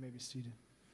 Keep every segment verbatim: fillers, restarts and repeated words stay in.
may be seated.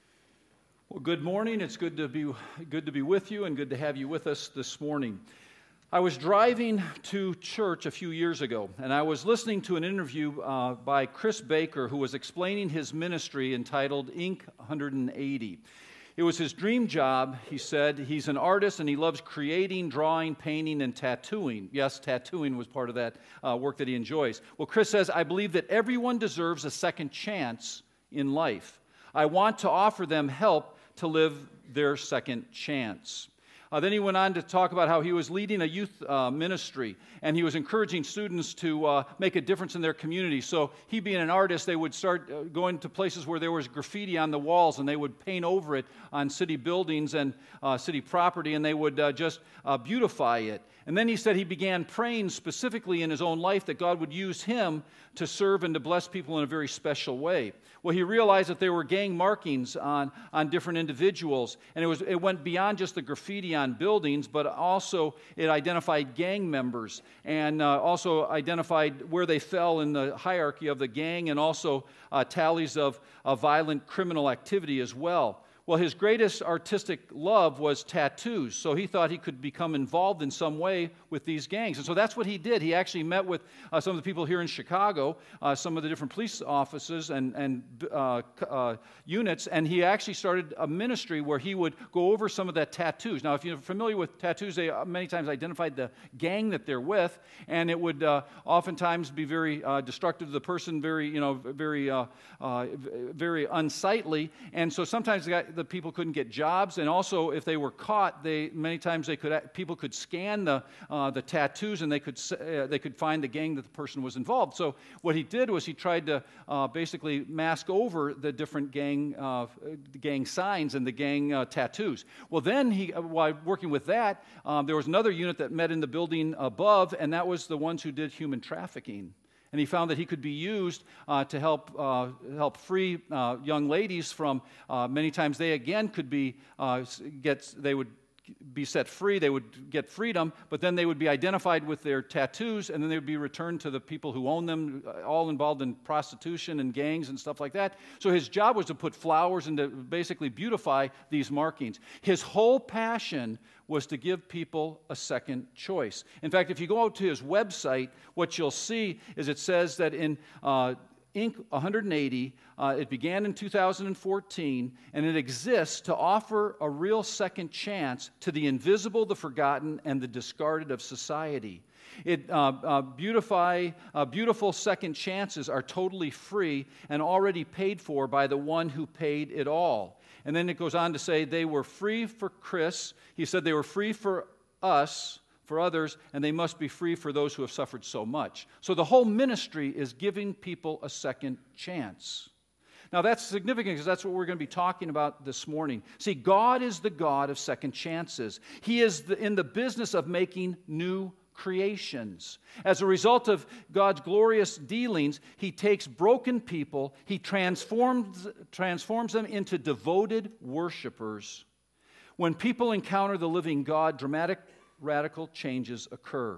Well, good morning. It's good to be good to be with you and good to have you with us this morning. I was driving to church a few years ago, and I was listening to an interview uh, by Chris Baker, who was explaining his ministry entitled Inc one eighty. It was his dream job, he said. He's an artist, and he loves creating, drawing, painting, and tattooing. Yes, tattooing was part of that uh, work that he enjoys. Well, Chris says, I believe that everyone deserves a second chance in life. I want to offer them help to live their second chance. Uh, then he went on to talk about how he was leading a youth uh, ministry, and he was encouraging students to uh, make a difference in their community. So he, being an artist, they would start uh, going to places where there was graffiti on the walls, and they would paint over it on city buildings and uh, city property, and they would uh, just uh, beautify it. And then he said he began praying specifically in his own life that God would use him to serve and to bless people in a very special way. Well, he realized that there were gang markings on, on different individuals, and it was it went beyond just the graffiti on buildings, but also it identified gang members and uh, also identified where they fell in the hierarchy of the gang, and also uh, tallies of, of violent criminal activity as well. Well, his greatest artistic love was tattoos, so he thought he could become involved in some way with these gangs. And so that's what he did. He actually met with uh, some of the people here in Chicago, uh, some of the different police offices and, and uh, uh, units, and he actually started a ministry where he would go over some of that tattoos. Now, if you're familiar with tattoos, they many times identified the gang that they're with, and it would uh, oftentimes be very uh, destructive to the person, very, you know, very, uh, uh, very unsightly. And so sometimes the guy, the people couldn't get jobs, and also if they were caught, they many times they could people could scan the uh, the tattoos, and they could uh, they could find the gang that the person was involved. So what he did was he tried to uh, basically mask over the different gang uh, gang signs and the gang uh, tattoos. Well, then he while working with that, um, there was another unit that met in the building above, and that was the ones who did human trafficking. And he found that he could be used uh, to help uh, help free uh, young ladies from. Uh, many times they again could be uh, get they would be set free. They would get freedom, but then they would be identified with their tattoos, and then they would be returned to the people who own them. All involved in prostitution and gangs and stuff like that. So his job was to put flowers and to basically beautify these markings. His whole passion was to give people a second choice. In fact, if you go out to his website, what you'll see is it says that in uh, Inc one eighty, uh, it began in two thousand fourteen, and it exists to offer a real second chance to the invisible, the forgotten, and the discarded of society. It uh, uh, beautify, uh, beautiful second chances are totally free and already paid for by the one who paid it all. And then it goes on to say they were free for Chris. He said they were free for us, for others, and they must be free for those who have suffered so much. So the whole ministry is giving people a second chance. Now that's significant because that's what we're going to be talking about this morning. See, God is the God of second chances. He is the, in the business of making new creations. As a result of God's glorious dealings, He takes broken people, He transforms, transforms them into devoted worshipers. When people encounter the living God, dramatic, radical changes occur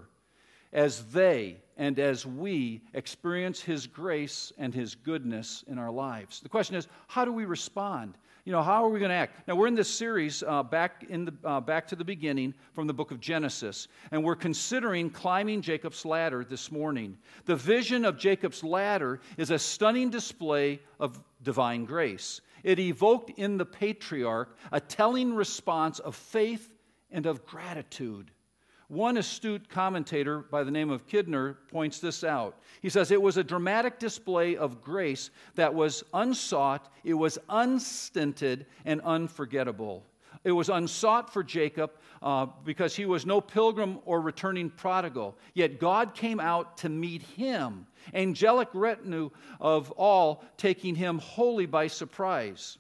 as they and as we experience His grace and His goodness in our lives. The question is, how do we respond? You know, how are we going to act? Now, we're in this series uh, back in the uh, back to the beginning from the book of Genesis, and we're considering climbing Jacob's ladder this morning. The vision of Jacob's ladder is a stunning display of divine grace. It evoked in the patriarch a telling response of faith and of gratitude. One astute commentator by the name of Kidner points this out. He says, it was a dramatic display of grace that was unsought, it was unstinted, and unforgettable. It was unsought for Jacob uh, because he was no pilgrim or returning prodigal. Yet God came out to meet him, angelic retinue of all taking him wholly by surprise.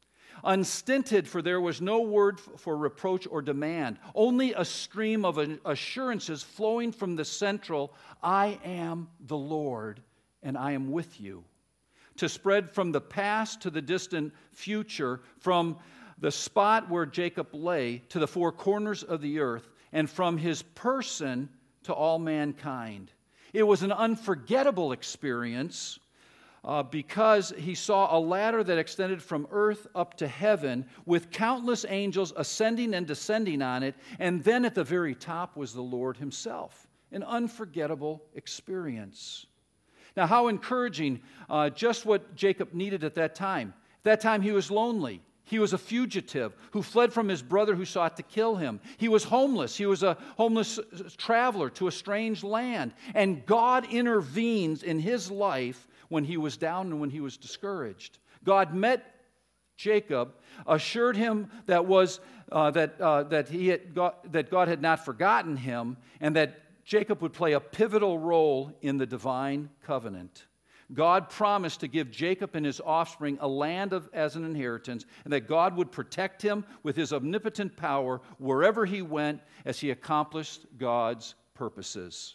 Unstinted, for there was no word for reproach or demand, only a stream of assurances flowing from the central, I am the Lord, and I am with you. To spread from the past to the distant future, from the spot where Jacob lay to the four corners of the earth, and from his person to all mankind. It was an unforgettable experience, uh, because he saw a ladder that extended from earth up to heaven with countless angels ascending and descending on it, and then at the very top was the Lord himself. An unforgettable experience. Now, how encouraging, uh, just what Jacob needed at that time. At that time, he was lonely. He was a fugitive who fled from his brother who sought to kill him. He was homeless. He was a homeless traveler to a strange land. And God intervenes in his life when he was down and when he was discouraged. God met Jacob, assured him that was uh, that uh, that he had got, that God had not forgotten him, and that Jacob would play a pivotal role in the divine covenant. God promised to give Jacob and his offspring a land of, as an inheritance, and that God would protect him with his omnipotent power wherever he went as he accomplished God's purposes.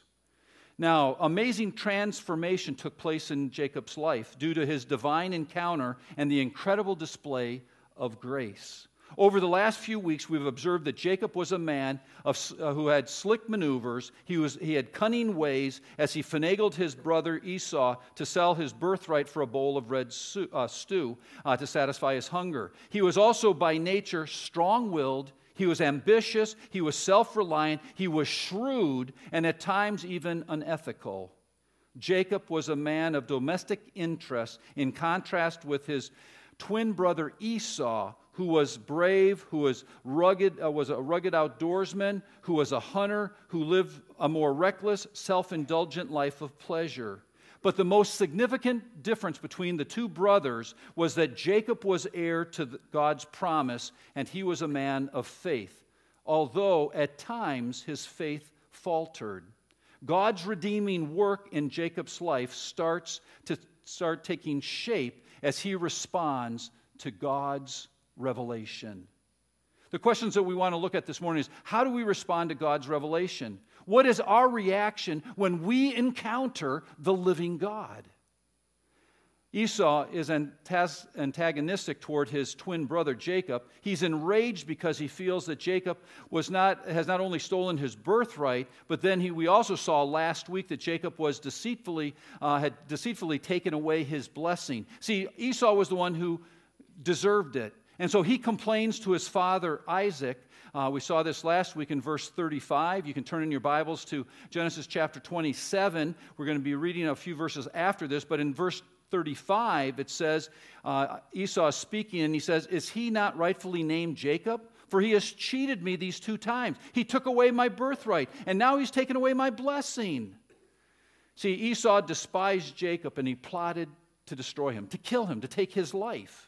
Now, amazing transformation took place in Jacob's life due to his divine encounter and the incredible display of grace. Over the last few weeks, we've observed that Jacob was a man of, uh, who had slick maneuvers. He, was, he had cunning ways as he finagled his brother Esau to sell his birthright for a bowl of red su- uh, stew uh, to satisfy his hunger. He was also by nature strong-willed. He was ambitious. He was self-reliant. He was shrewd and at times even unethical. Jacob was a man of domestic interest in contrast with his twin brother Esau, who was brave, who was rugged, uh, was a rugged outdoorsman, who was a hunter, who lived a more reckless, self-indulgent life of pleasure. But the most significant difference between the two brothers was that Jacob was heir to the, God's promise, and he was a man of faith, although at times his faith faltered. God's redeeming work in Jacob's life starts to start taking shape as he responds to God's revelation. The questions that we want to look at this morning is, how do we respond to God's revelation? What is our reaction when we encounter the living God? Esau is antagonistic toward his twin brother Jacob. He's enraged because he feels that Jacob was not, has not only stolen his birthright, but then he, we also saw last week that Jacob was deceitfully, uh, had deceitfully taken away his blessing. See, Esau was the one who deserved it. And so he complains to his father Isaac. Uh, we saw this last week in verse thirty-five. You can turn in your Bibles to Genesis chapter twenty-seven. We're going to be reading a few verses after this, but in verse thirty-five it says, uh, Esau is speaking, and he says, "Is he not rightfully named Jacob? For he has cheated me these two times. He took away my birthright, and now he's taken away my blessing." See, Esau despised Jacob, and he plotted to destroy him, to kill him, to take his life.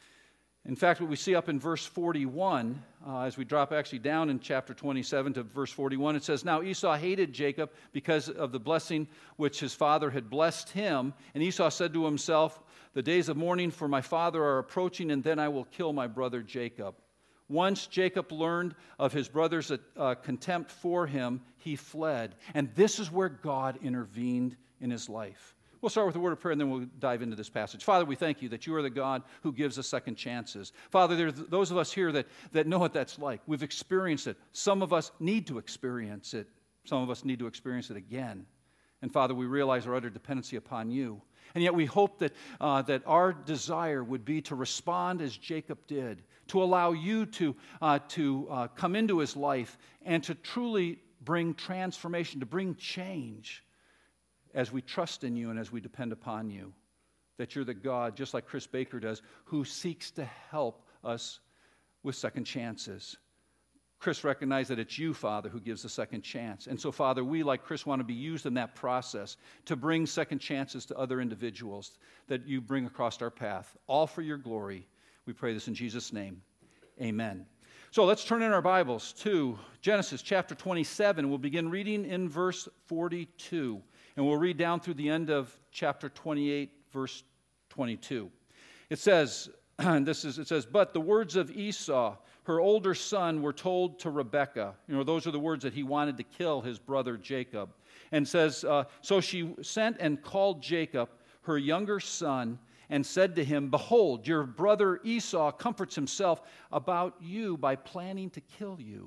In fact, what we see up in verse forty-one, uh, as we drop actually down in chapter twenty-seven to verse forty-one, it says, "Now Esau hated Jacob because of the blessing which his father had blessed him. And Esau said to himself, 'The days of mourning for my father are approaching, and then I will kill my brother Jacob.' Once Jacob learned of his brother's uh, contempt for him, he fled. And this is where God intervened in his life." We'll start with a word of prayer, and then we'll dive into this passage. Father, we thank you that you are the God who gives us second chances. Father, there's those of us here that, that know what that's like. We've experienced it. Some of us need to experience it. Some of us need to experience it again. And Father, we realize our utter dependency upon you. And yet we hope that, uh, that our desire would be to respond as Jacob did, to allow you to, uh, to uh, come into his life and to truly bring transformation, to bring change, as we trust in you and as we depend upon you, that you're the God, just like Chris Baker does, who seeks to help us with second chances. Chris recognized that it's you, Father, who gives the second chance. And so, Father, we, like Chris, want to be used in that process to bring second chances to other individuals that you bring across our path, all for your glory. We pray this in Jesus' name. Amen. So let's turn in our Bibles to Genesis chapter twenty-seven. We'll begin reading in verse forty-two. And we'll read down through the end of chapter twenty-eight, verse twenty-two. It says, this is, it says, "But the words of Esau, her older son, were told to Rebekah." You know, those are the words that he wanted to kill his brother Jacob. And says, uh, "So she sent and called Jacob, her younger son, and said to him, 'Behold, your brother Esau comforts himself about you by planning to kill you.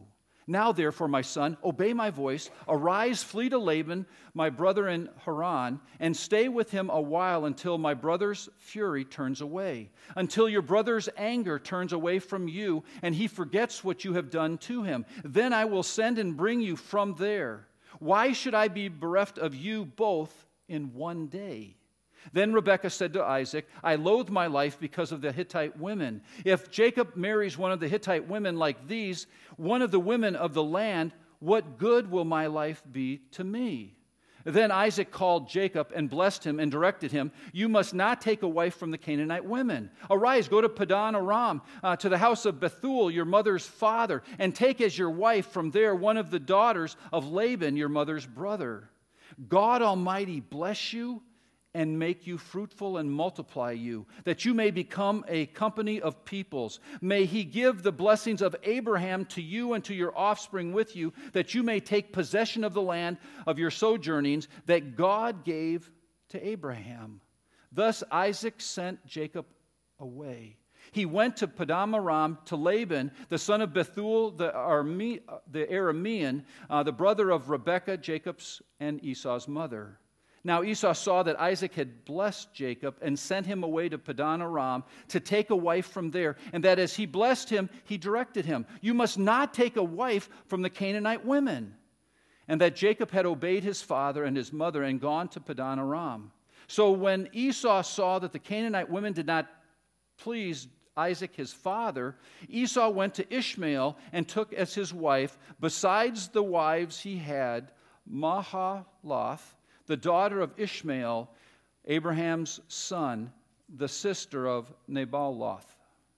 Now, therefore, my son, obey my voice. Arise, flee to Laban, my brother in Haran, and stay with him a while until my brother's fury turns away, until your brother's anger turns away from you, and he forgets what you have done to him. Then I will send and bring you from there. Why should I be bereft of you both in one day?" Then Rebekah said to Isaac, "I loathe my life because of the Hittite women. If Jacob marries one of the Hittite women like these, one of the women of the land, what good will my life be to me?" Then Isaac called Jacob and blessed him and directed him, "You must not take a wife from the Canaanite women. Arise, go to Padan Aram, uh, to the house of Bethuel, your mother's father, and take as your wife from there one of the daughters of Laban, your mother's brother. God Almighty bless you and make you fruitful and multiply you, that you may become a company of peoples. May he give the blessings of Abraham to you and to your offspring with you, that you may take possession of the land of your sojournings that God gave to Abraham." Thus Isaac sent Jacob away. He went to Padan Aram to Laban, the son of Bethuel, the, Arame, the Aramean, uh, the brother of Rebekah, Jacob's and Esau's mother. Now Esau saw that Isaac had blessed Jacob and sent him away to Padan Aram to take a wife from there, and that as he blessed him, he directed him, "You must not take a wife from the Canaanite women," and that Jacob had obeyed his father and his mother and gone to Padan Aram. So when Esau saw that the Canaanite women did not please Isaac his father, Esau went to Ishmael and took as his wife, besides the wives he had, Mahalath, the daughter of Ishmael, Abraham's son, the sister of Nabaloth.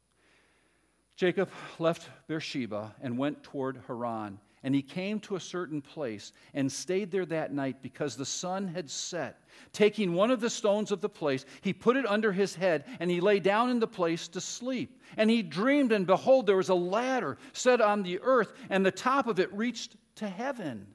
Jacob left Beersheba and went toward Haran, and he came to a certain place and stayed there that night because the sun had set. Taking one of the stones of the place, he put it under his head, and he lay down in the place to sleep. And he dreamed, and behold, there was a ladder set on the earth, and the top of it reached to heaven.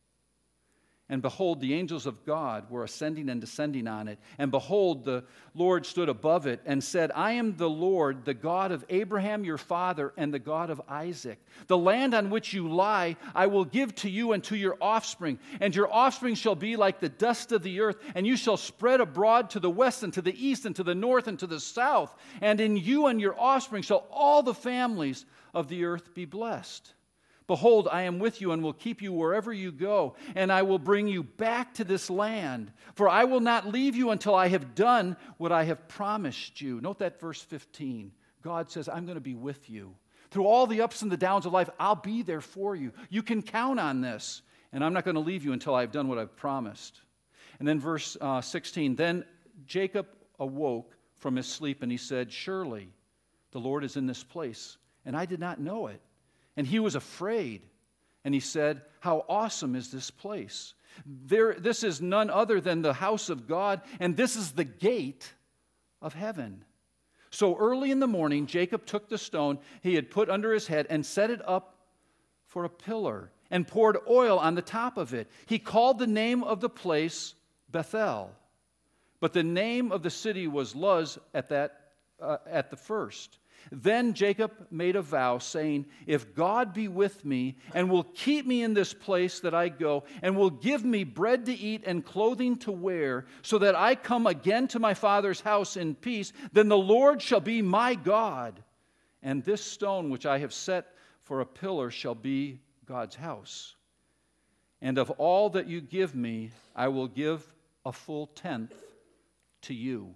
And behold, the angels of God were ascending and descending on it. And behold, the Lord stood above it and said, "I am the Lord, the God of Abraham your father, and the God of Isaac. The land on which you lie I will give to you and to your offspring. And your offspring shall be like the dust of the earth, and you shall spread abroad to the west and to the east and to the north and to the south. And in you and your offspring shall all the families of the earth be blessed. Behold, I am with you and will keep you wherever you go, and I will bring you back to this land. For I will not leave you until I have done what I have promised you." Note that verse fifteen. God says, "I'm going to be with you. Through all the ups and the downs of life, I'll be there for you. You can count on this, and I'm not going to leave you until I've done what I've promised." And then verse uh, sixteen, "Then Jacob awoke from his sleep, and he said, 'Surely the Lord is in this place, and I did not know it.' And he was afraid, and he said, 'How awesome is this place! There, this is none other than the house of God, and this is the gate of heaven.' So early in the morning, Jacob took the stone he had put under his head and set it up for a pillar and poured oil on the top of it. He called the name of the place Bethel, but the name of the city was Luz at, that, uh, at the first. Then Jacob made a vow, saying, 'If God be with me and will keep me in this place that I go, and will give me bread to eat and clothing to wear, so that I come again to my father's house in peace, then the Lord shall be my God, and this stone which I have set for a pillar shall be God's house. And of all that you give me, I will give a full tenth to you.'"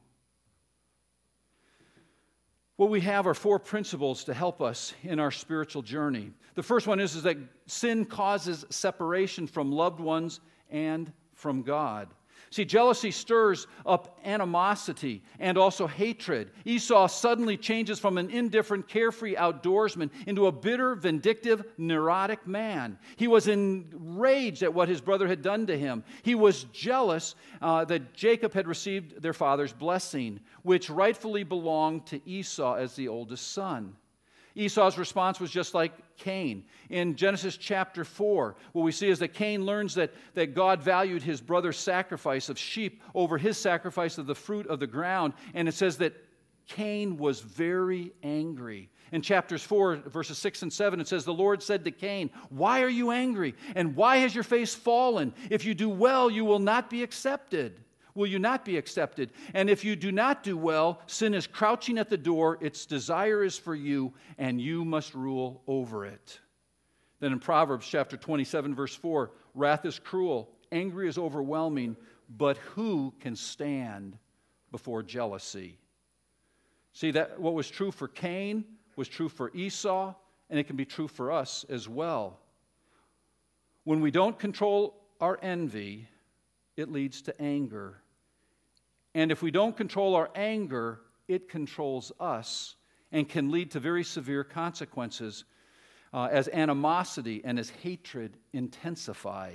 What we have are four principles to help us in our spiritual journey. The first one is, is that sin causes separation from loved ones and from God. See, jealousy stirs up animosity and also hatred. Esau suddenly changes from an indifferent, carefree outdoorsman into a bitter, vindictive, neurotic man. He was enraged at what his brother had done to him. He was jealous uh, that Jacob had received their father's blessing, which rightfully belonged to Esau as the oldest son. Esau's response was just like Cain. In Genesis chapter four, what we see is that Cain learns that, that God valued his brother's sacrifice of sheep over his sacrifice of the fruit of the ground. And it says that Cain was very angry. In chapters four, verses six and seven, it says, "The Lord said to Cain, 'Why are you angry? And why has your face fallen? If you do well, you will not be accepted. Will you not be accepted? And if you do not do well, sin is crouching at the door. Its desire is for you, and you must rule over it.'" Then in Proverbs chapter twenty-seven, verse four, "Wrath is cruel, angry is overwhelming, but who can stand before jealousy?" See, that what was true for Cain was true for Esau, and it can be true for us as well. When we don't control our envy, it leads to anger. And if we don't control our anger, it controls us and can lead to very severe consequences uh, as animosity and as hatred intensify.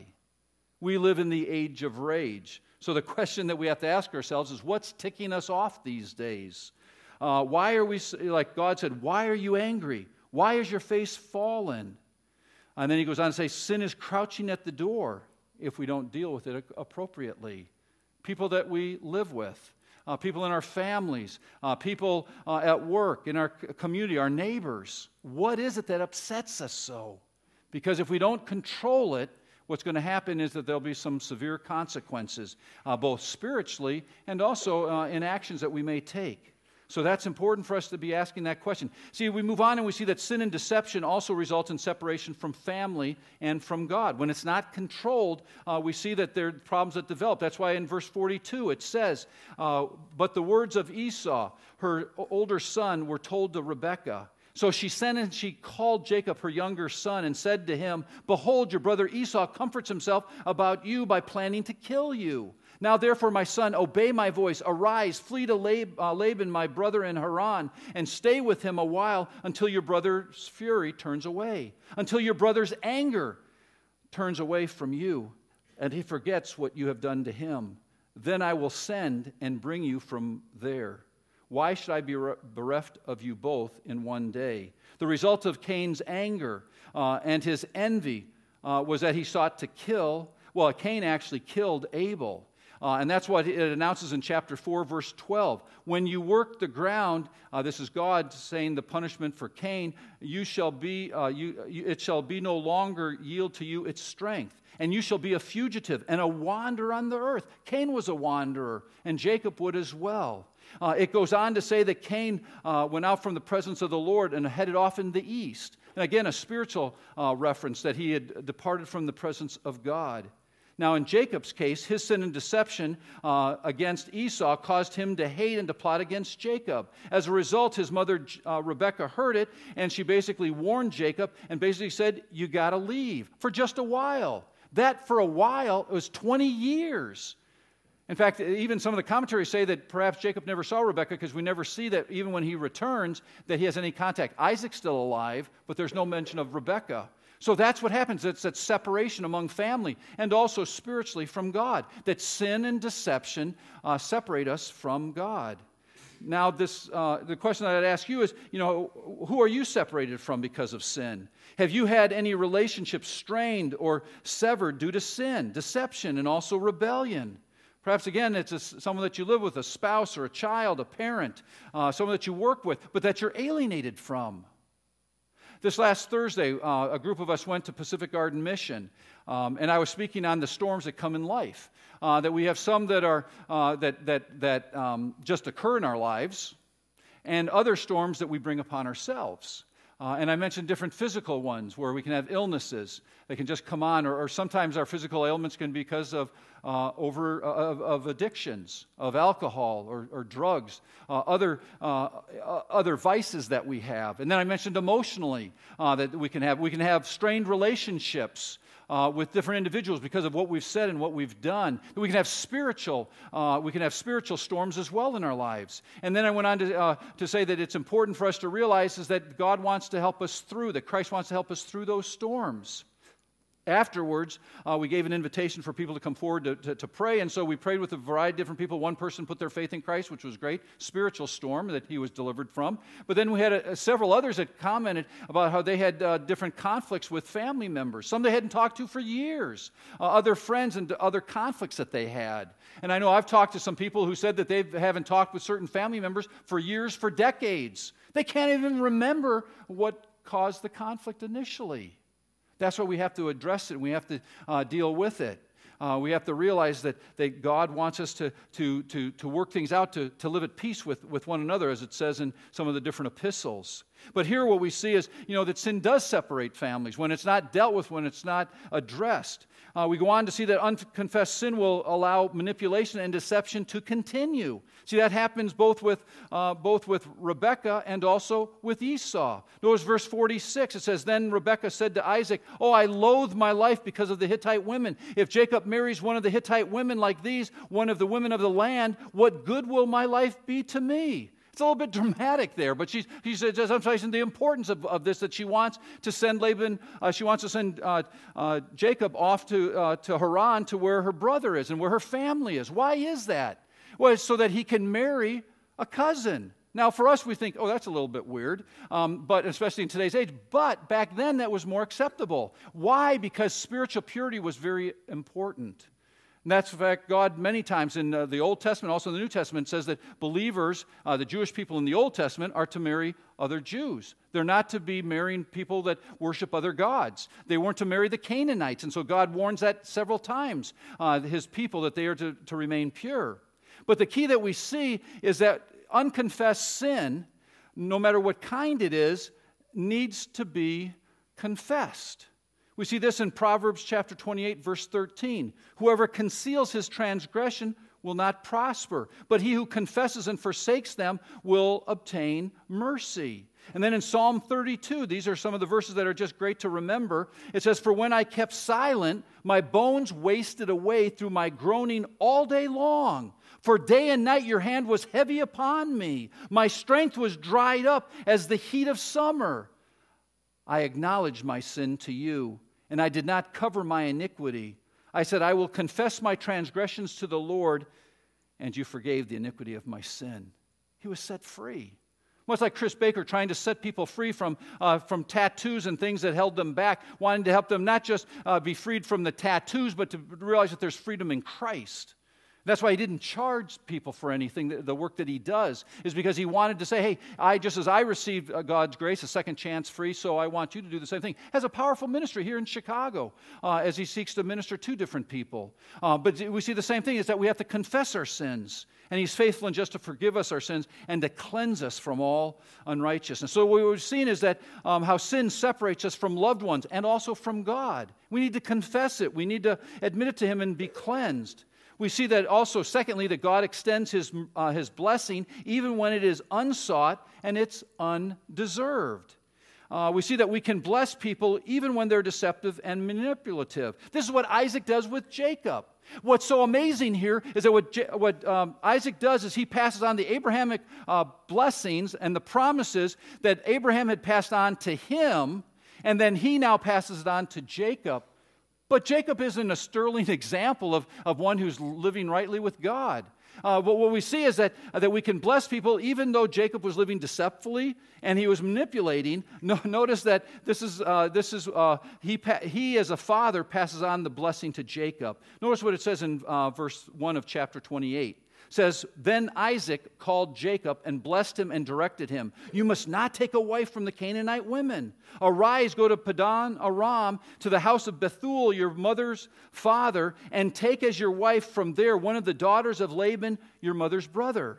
We live in the age of rage. So the question that we have to ask ourselves is, what's ticking us off these days? Uh, why are we, like God said, why are you angry? Why is your face fallen? And then he goes on to say, sin is crouching at the door if we don't deal with it appropriately. People that we live with, uh, people in our families, uh, people uh, at work, in our community, our neighbors. What is it that upsets us so? Because if we don't control it, what's going to happen is that there'll be some severe consequences, uh, both spiritually and also uh, in actions that we may take. So that's important for us to be asking that question. See, we move on and we see that sin and deception also results in separation from family and from God. When it's not controlled, uh, we see that there are problems that develop. That's why in verse forty-two it says, uh, "But the words of Esau, her older son, were told to Rebekah. So she sent and she called Jacob, her younger son, and said to him, 'Behold, your brother Esau comforts himself about you by planning to kill you. Now therefore, my son, obey my voice. Arise, flee to Lab- uh, Laban, my brother in Haran, and stay with him a while until your brother's fury turns away, until your brother's anger turns away from you, and he forgets what you have done to him. Then I will send and bring you from there. Why should I be bereft of you both in one day?'" The result of Cain's anger uh, and his envy uh, was that he sought to kill. Well, Cain actually killed Abel. Uh, and that's what it announces in chapter four, verse twelve. "When you work the ground," uh, this is God saying the punishment for Cain, "you shall be, uh, you, you, it shall be no longer yield to you its strength. And you shall be a fugitive and a wanderer on the earth." Cain was a wanderer, and Jacob would as well. Uh, it goes on to say that Cain uh, went out from the presence of the Lord and headed off in the east. And again, a spiritual uh, reference that he had departed from the presence of God. Now, in Jacob's case, his sin and deception uh, against Esau caused him to hate and to plot against Jacob. As a result, his mother, uh, Rebekah, heard it, and she basically warned Jacob and basically said, "You got to leave for just a while." That, for a while, was twenty years. In fact, even some of the commentaries say that perhaps Jacob never saw Rebekah because we never see that even when he returns that he has any contact. Isaac's still alive, but there's no mention of Rebekah. So that's what happens. It's that separation among family and also spiritually from God, that sin and deception uh, separate us from God. Now, this uh, the question that I'd ask you is, you know, who are you separated from because of sin? Have you had any relationships strained or severed due to sin, deception, and also rebellion? Perhaps, again, it's a, someone that you live with, a spouse or a child, a parent, uh, someone that you work with, but that you're alienated from. This last Thursday, uh, a group of us went to Pacific Garden Mission, um, and I was speaking on the storms that come in life. Uh, that we have some that are uh, that that that um, just occur in our lives, and other storms that we bring upon ourselves. Uh, and I mentioned different physical ones where we can have illnesses that can just come on, or, or sometimes our physical ailments can be because of uh, over uh, of, of addictions, of alcohol or, or drugs, uh, other uh, uh, other vices that we have. And then I mentioned emotionally uh, that we can have we can have strained relationships Uh, with different individuals because of what we've said and what we've done. We can have spiritual, uh, we can have spiritual storms as well in our lives. And then I went on to uh, to say that it's important for us to realize is that God wants to help us through, that Christ wants to help us through those storms. Afterwards, uh, we gave an invitation for people to come forward to, to, to pray, and so we prayed with a variety of different people. One person put their faith in Christ, which was great, spiritual storm that he was delivered from. But then we had a, a, several others that commented about how they had uh, different conflicts with family members, some they hadn't talked to for years, uh, other friends and other conflicts that they had. And I know I've talked to some people who said that they haven't talked with certain family members for years, for decades. They can't even remember what caused the conflict initially. That's why we have to address it. We have to uh, deal with it. Uh, we have to realize that, that God wants us to, to, to, to work things out, to, to live at peace with, with one another, as it says in some of the different epistles. But here what we see is, you know, that sin does separate families when it's not dealt with, when it's not addressed. Uh, we go on to see that unconfessed sin will allow manipulation and deception to continue. See, that happens both with uh, both with Rebekah and also with Esau. Notice verse forty-six. It says, "Then Rebekah said to Isaac, 'Oh, I loathe my life because of the Hittite women. If Jacob marries one of the Hittite women like these, one of the women of the land, what good will my life be to me?'" It's a little bit dramatic there, but she's, she's emphasizing the importance of, of this, that she wants to send Laban, uh, she wants to send uh, uh, Jacob off to, uh, to Haran, to where her brother is and where her family is. Why is that? Well, it's so that he can marry a cousin. Now, for us, we think, oh, that's a little bit weird, um, but especially in today's age. But back then, that was more acceptable. Why? Because spiritual purity was very important. And that's, in fact, God many times in uh, the Old Testament, also in the New Testament, says that believers, uh, the Jewish people in the Old Testament, are to marry other Jews. They're not to be marrying people that worship other gods. They weren't to marry the Canaanites, and so God warns that several times, uh, His people, that they are to, to remain pure. But the key that we see is that unconfessed sin, no matter what kind it is, needs to be confessed. We see this in Proverbs chapter twenty-eight, verse thirteen. "Whoever conceals his transgression will not prosper, but he who confesses and forsakes them will obtain mercy." And then in Psalm thirty-two, these are some of the verses that are just great to remember. It says, "For when I kept silent, my bones wasted away through my groaning all day long. For day and night your hand was heavy upon me. My strength was dried up as the heat of summer. I acknowledged my sin to you, and I did not cover my iniquity. I said, I will confess my transgressions to the Lord, and you forgave the iniquity of my sin." He was set free. Much like Chris Baker trying to set people free from, uh, from tattoos and things that held them back, wanting to help them not just uh, be freed from the tattoos, but to realize that there's freedom in Christ. That's why he didn't charge people for anything, the work that he does, is because he wanted to say, hey, I just as I received God's grace, a second chance free, so I want you to do the same thing. Has a powerful ministry here in Chicago uh, as he seeks to minister to different people. Uh, but we see the same thing, is that we have to confess our sins, and he's faithful and just to forgive us our sins and to cleanse us from all unrighteousness. So what we've seen is that um, how sin separates us from loved ones and also from God. We need to confess it. We need to admit it to him and be cleansed. We see that also, secondly, that God extends his, uh, his blessing even when it is unsought and it's undeserved. Uh, we see that we can bless people even when they're deceptive and manipulative. This is what Isaac does with Jacob. What's so amazing here is that what, J- what um, Isaac does is he passes on the Abrahamic uh, blessings and the promises that Abraham had passed on to him, and then he now passes it on to Jacob. But Jacob isn't a sterling example of, of one who's living rightly with God. Uh, but what we see is that, uh, that we can bless people even though Jacob was living deceptively and he was manipulating. No, notice that this is, uh, this is uh, he, pa- he as a father passes on the blessing to Jacob. Notice what it says in uh, verse one of chapter twenty-eight. It says, "Then Isaac called Jacob and blessed him and directed him. You must not take a wife from the Canaanite women. Arise, go to Padan Aram, to the house of Bethuel, your mother's father, and take as your wife from there one of the daughters of Laban, your mother's brother.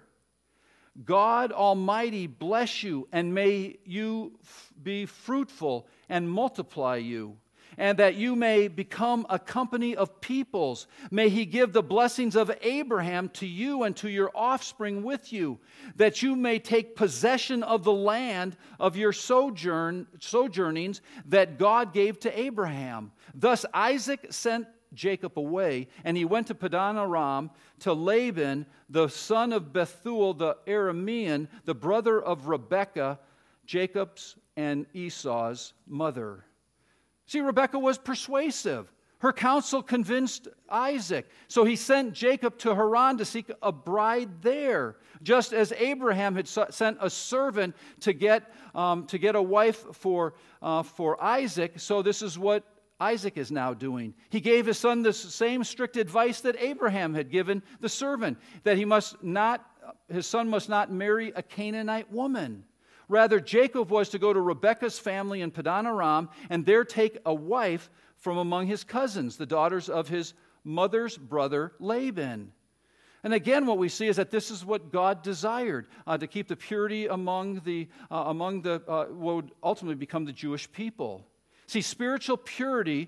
God Almighty bless you, and may you f- be fruitful and multiply you, and that you may become a company of peoples. May he give the blessings of Abraham to you and to your offspring with you, that you may take possession of the land of your sojourn, sojournings that God gave to Abraham." Thus Isaac sent Jacob away, and he went to Padan Aram to Laban, the son of Bethuel the Aramean, the brother of Rebekah, Jacob's and Esau's mother. See, Rebekah was persuasive. Her counsel convinced Isaac. So he sent Jacob to Haran to seek a bride there, just as Abraham had sent a servant to get, um, to get a wife for, uh, for Isaac. So this is what Isaac is now doing. He gave his son the same strict advice that Abraham had given the servant, that he must not, his son must not marry a Canaanite woman. Rather, Jacob was to go to Rebekah's family in Padan Aram and there take a wife from among his cousins, the daughters of his mother's brother Laban. And again, what we see is that this is what God desired, uh, to keep the purity among the uh, among the uh, what would ultimately become the Jewish people. See, spiritual purity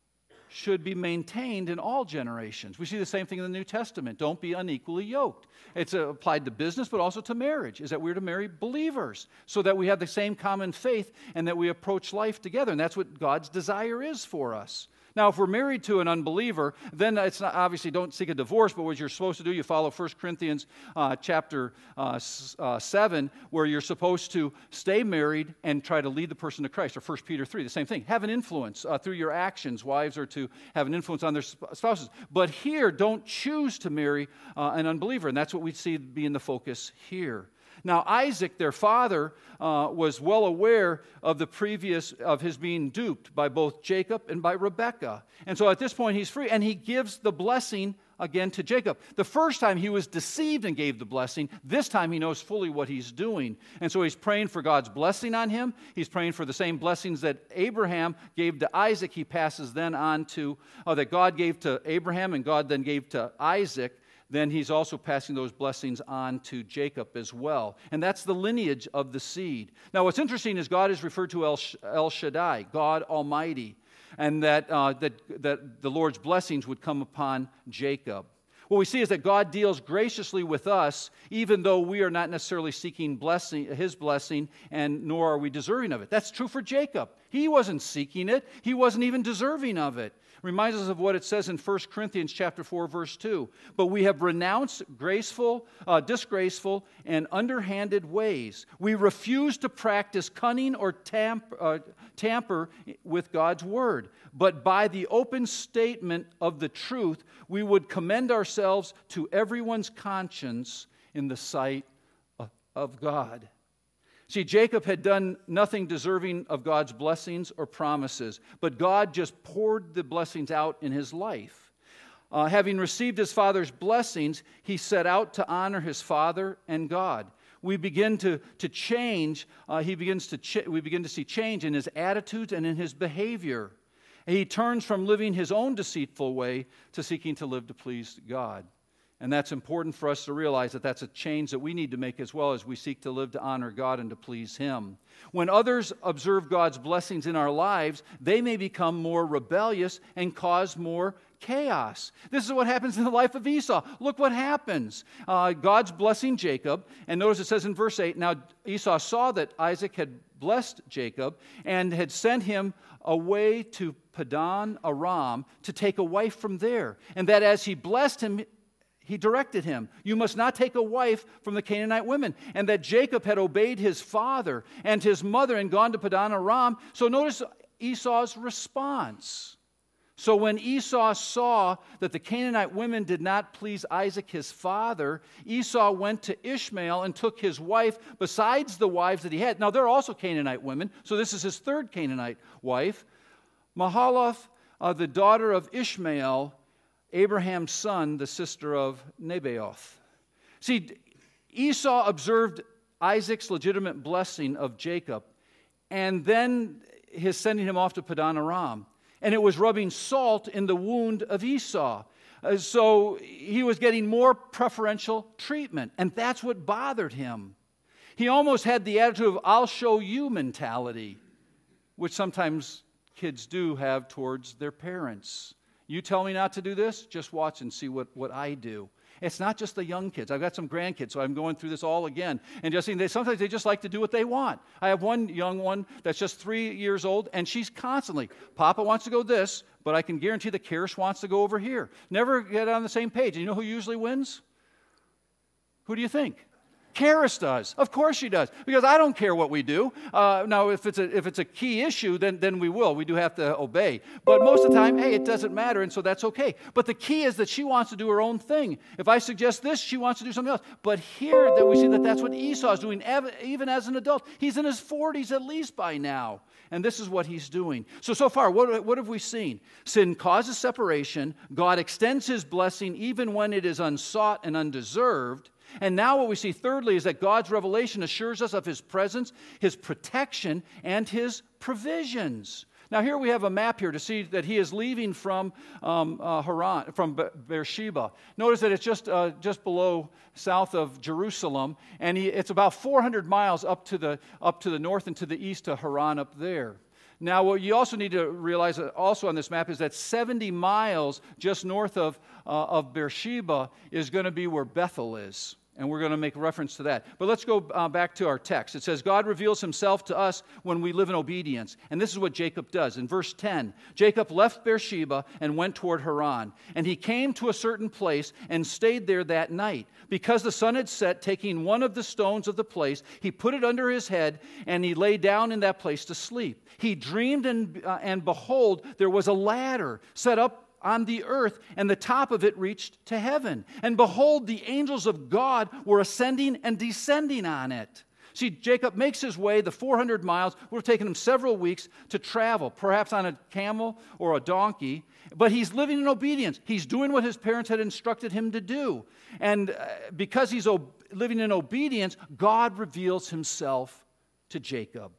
should be maintained in all generations. We see the same thing in the New Testament. Don't be unequally yoked. It's uh, applied to business, but also to marriage, is that we're to marry believers so that we have the same common faith and that we approach life together. And that's what God's desire is for us. Now, if we're married to an unbeliever, then it's not, obviously don't seek a divorce, but what you're supposed to do, you follow First Corinthians uh, chapter uh, uh, seven, where you're supposed to stay married and try to lead the person to Christ, or First Peter three, the same thing. Have an influence uh, through your actions. Wives are to have an influence on their spouses. But here, don't choose to marry uh, an unbeliever, and that's what we see being the focus here. Now, Isaac, their father, uh, was well aware of the previous, of his being duped by both Jacob and by Rebekah. And so at this point, he's free, and he gives the blessing again to Jacob. The first time he was deceived and gave the blessing. This time he knows fully what he's doing. And so he's praying for God's blessing on him. He's praying for the same blessings that Abraham gave to Isaac. He passes then on to, uh, that God gave to Abraham and God then gave to Isaac. Then he's also passing those blessings on to Jacob as well. And that's the lineage of the seed. Now, what's interesting is God is referred to El, El Shaddai, God Almighty, and that, uh, that, that the Lord's blessings would come upon Jacob. What we see is that God deals graciously with us, even though we are not necessarily seeking blessing, His blessing, and nor are we deserving of it. That's true for Jacob. He wasn't seeking it. He wasn't even deserving of it. Reminds us of what it says in First Corinthians chapter four, verse two. But we have renounced graceful, uh, disgraceful, and underhanded ways. We refuse to practice cunning or tamp, uh, tamper with God's word. But by the open statement of the truth, we would commend ourselves to everyone's conscience in the sight of God. See, Jacob had done nothing deserving of God's blessings or promises, but God just poured the blessings out in his life. Uh, having received his father's blessings, he set out to honor his father and God. We begin to, to change, uh, he begins to ch- we begin to see change in his attitudes and in his behavior. He turns from living his own deceitful way to seeking to live to please God. And that's important for us to realize that that's a change that we need to make as well as we seek to live to honor God and to please Him. When others observe God's blessings in our lives, they may become more rebellious and cause more chaos. This is what happens in the life of Esau. Look what happens. Uh, God's blessing Jacob, and notice it says in verse eight, now Esau saw that Isaac had blessed Jacob and had sent him away to Padan Aram to take a wife from there, and that as he blessed him, he directed him, you must not take a wife from the Canaanite women. And that Jacob had obeyed his father and his mother and gone to Padan Aram. So notice Esau's response. So when Esau saw that the Canaanite women did not please Isaac his father, Esau went to Ishmael and took his wife besides the wives that he had. Now they're also Canaanite women, so this is his third Canaanite wife. Mahalath, uh, the daughter of Ishmael, Abraham's son, the sister of Nebaioth. See, Esau observed Isaac's legitimate blessing of Jacob, and then his sending him off to Padan Aram. And it was rubbing salt in the wound of Esau. Uh, so he was getting more preferential treatment, and that's what bothered him. He almost had the attitude of, I'll show you mentality, which sometimes kids do have towards their parents. You tell me not to do this, just watch and see what, what I do. It's not just the young kids. I've got some grandkids, so I'm going through this all again. And just seeing they sometimes they just like to do what they want. I have one young one that's just three years old, and she's constantly, Papa wants to go this, but I can guarantee that Karish wants to go over here. Never get on the same page. And you know who usually wins? Who do you think? Karis does. Of course she does. Because I don't care what we do. Uh, now, if it's a if it's a key issue, then, then we will. We do have to obey. But most of the time, hey, it doesn't matter, and so that's okay. But the key is that she wants to do her own thing. If I suggest this, she wants to do something else. But here, that we see that that's what Esau is doing, even as an adult. He's in his forties at least by now. And this is what he's doing. So, so far, what, what have we seen? Sin causes separation. God extends his blessing even when it is unsought and undeserved. And now what we see thirdly is that God's revelation assures us of his presence, his protection, and his provisions. Now here we have a map here to see that he is leaving from um, uh, Haran, from Be- Beersheba. Notice that it's just uh, just below, south of Jerusalem, and he, it's about four hundred miles up to the up to the north and to the east to Haran up there. Now, what you also need to realize also on this map is that seventy miles just north of uh, of Beersheba is going to be where Bethel is. And we're going to make reference to that. But let's go uh, back to our text. It says, God reveals himself to us when we live in obedience. And this is what Jacob does. In verse ten, Jacob left Beersheba and went toward Haran. And he came to a certain place and stayed there that night. Because the sun had set, taking one of the stones of the place, he put it under his head, and he lay down in that place to sleep. He dreamed, and, uh, and behold, there was a ladder set up on the earth, and the top of it reached to heaven. And behold, the angels of God were ascending and descending on it. See, Jacob makes his way the four hundred miles. It would have taken him several weeks to travel, perhaps on a camel or a donkey. But he's living in obedience. He's doing what his parents had instructed him to do. And uh, because he's ob- living in obedience, God reveals himself to Jacob.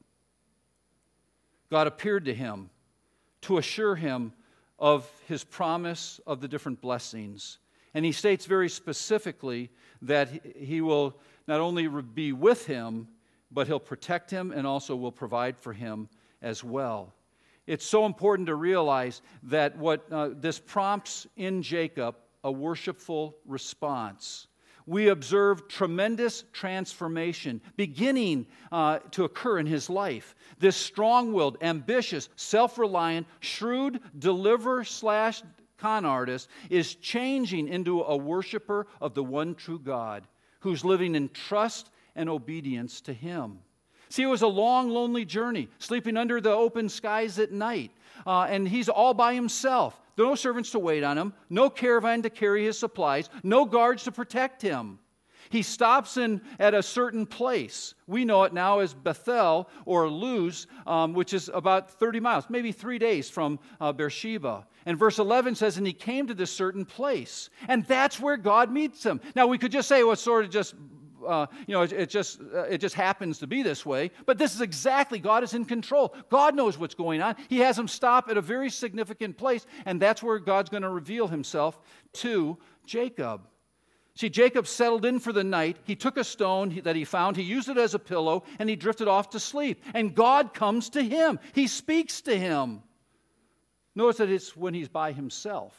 God appeared to him to assure him of his promise of the different blessings. And he states very specifically that he will not only be with him, but he'll protect him and also will provide for him as well. It's so important to realize that what uh, this prompts in Jacob a worshipful response. We observe tremendous transformation beginning uh, to occur in his life. This strong-willed, ambitious, self-reliant, shrewd deliverer slash con artist is changing into a worshiper of the one true God who's living in trust and obedience to him. See, it was a long, lonely journey, sleeping under the open skies at night. Uh, and he's all by himself. There are no servants to wait on him, no caravan to carry his supplies, no guards to protect him. He stops in at a certain place. We know it now as Bethel or Luz, um, which is about thirty miles, maybe three days from uh, Beersheba. And verse eleven says, and he came to this certain place. And that's where God meets him. Now, we could just say, well, it's sort of just... Uh, you know, it, it just uh, it just happens to be this way. But this is exactly, God is in control. God knows what's going on. He has him stop at a very significant place, and that's where God's going to reveal himself to Jacob. See, Jacob settled in for the night. He took a stone that he found, he used it as a pillow, and he drifted off to sleep. And God comes to him. He speaks to him. Notice that it's when he's by himself.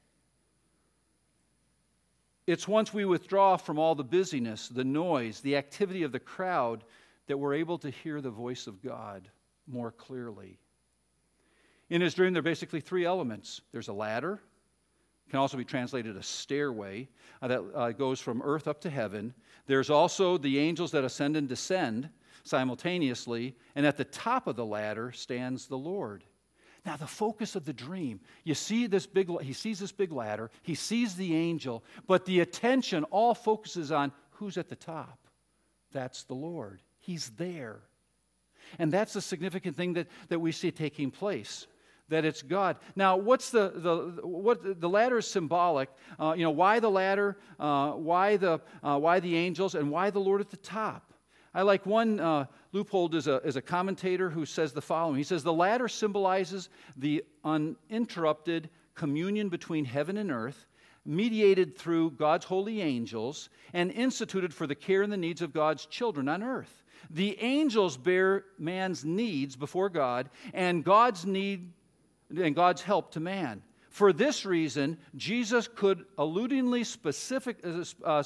It's once we withdraw from all the busyness, the noise, the activity of the crowd, that we're able to hear the voice of God more clearly. In his dream, there are basically three elements. There's a ladder, can also be translated a stairway, uh, that uh, goes from earth up to heaven. There's also the angels that ascend and descend simultaneously, and at the top of the ladder stands the Lord. Now, the focus of the dream, you see this big, he sees this big ladder, he sees the angel, but the attention all focuses on who's at the top. That's the Lord. He's there. And that's the significant thing that, that we see taking place, that it's God. Now, what's the, the, what, the ladder is symbolic. Uh, you know, why the ladder, uh, why, the, uh, why the angels, and why the Lord at the top? I like one, uh, Leupold is a, is a commentator who says the following. He says, the ladder symbolizes the uninterrupted communion between heaven and earth, mediated through God's holy angels, and instituted for the care and the needs of God's children on earth. The angels bear man's needs before God, and God's need and God's help to man. For this reason, Jesus could alludingly specific, uh,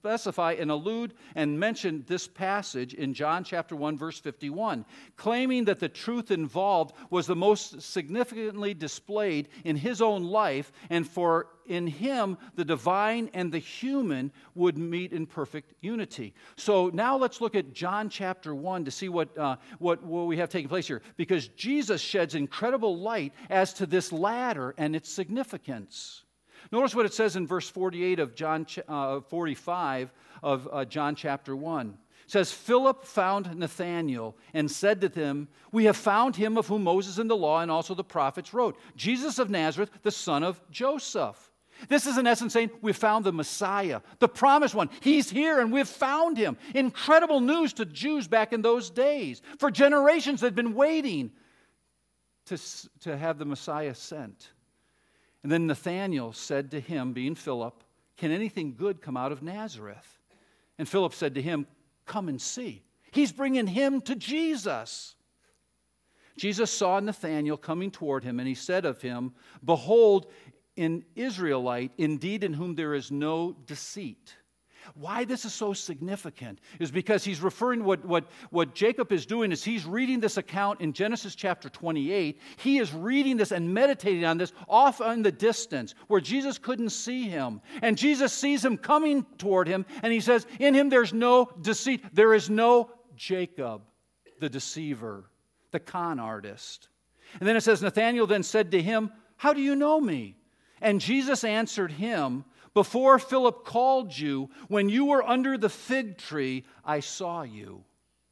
specify and allude and mention this passage in John chapter one, verse fifty-one, claiming that the truth involved was the most significantly displayed in his own life, and for in him the divine and the human would meet in perfect unity. So now let's look at John chapter one to see what, uh, what, what we have taking place here, because Jesus sheds incredible light as to this ladder and its significance. Notice what it says in verse forty-eight of John uh, forty-five of uh, John chapter one. It says, Philip found Nathanael and said to him, "We have found him of whom Moses in the law and also the prophets wrote, Jesus of Nazareth, the son of Joseph." This is in essence saying, we've found the Messiah, the promised one. He's here and we've found him. Incredible news to Jews back in those days. For generations they'd been waiting to, to have the Messiah sent. And then Nathanael said to him, being Philip, "Can anything good come out of Nazareth?" And Philip said to him, "Come and see." He's bringing him to Jesus. Jesus saw Nathanael coming toward him, and he said of him, "Behold, an Israelite, indeed in whom there is no deceit." Why this is so significant is because he's referring, what, what, what Jacob is doing is he's reading this account in Genesis chapter twenty-eight. He is reading this and meditating on this off in the distance where Jesus couldn't see him. And Jesus sees him coming toward him, and he says, in him there's no deceit. There is no Jacob, the deceiver, the con artist. And then it says, Nathanael then said to him, "How do you know me?" And Jesus answered him, "Before Philip called you, when you were under the fig tree, I saw you."